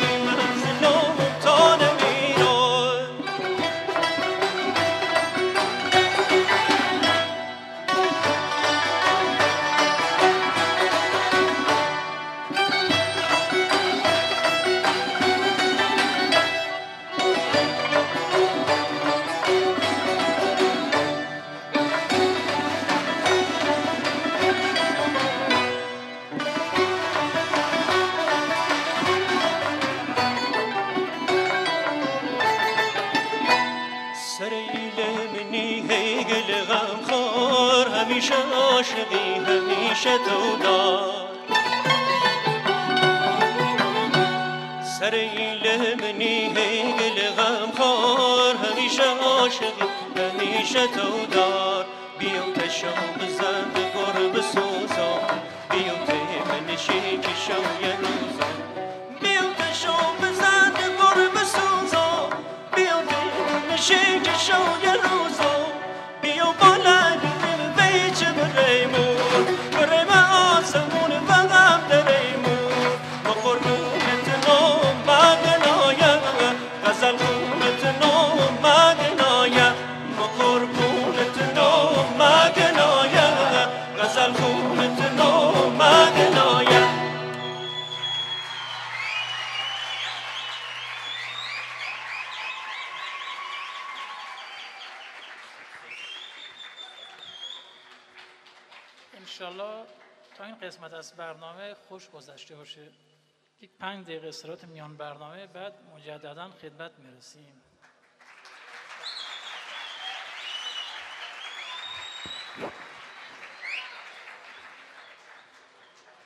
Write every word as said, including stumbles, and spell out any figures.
همیشه عاشقی همیشه تو دار سر ایله منی هی گل غم خور همیشه عاشقی همیشه تو دار بیو تشو بزن گر بسوزا بیو ته منشی کشو یه روزا بیو تشو بزن گر بسوزا بیو ته منشی کشو یه روزا بیو بالا چه بریمون بریم آسمون فقط دریمون ما قربونت نام مگنایم غزل خونت نام مگنایم ما قربونت نام مگنایم غزل خونت نام مگنایم. انشالله تا این قسمت از برنامه خوش گذشته باشه. یک پنج دقیقه استراحت میان برنامه، بعد مجددا خدمت میرسیم.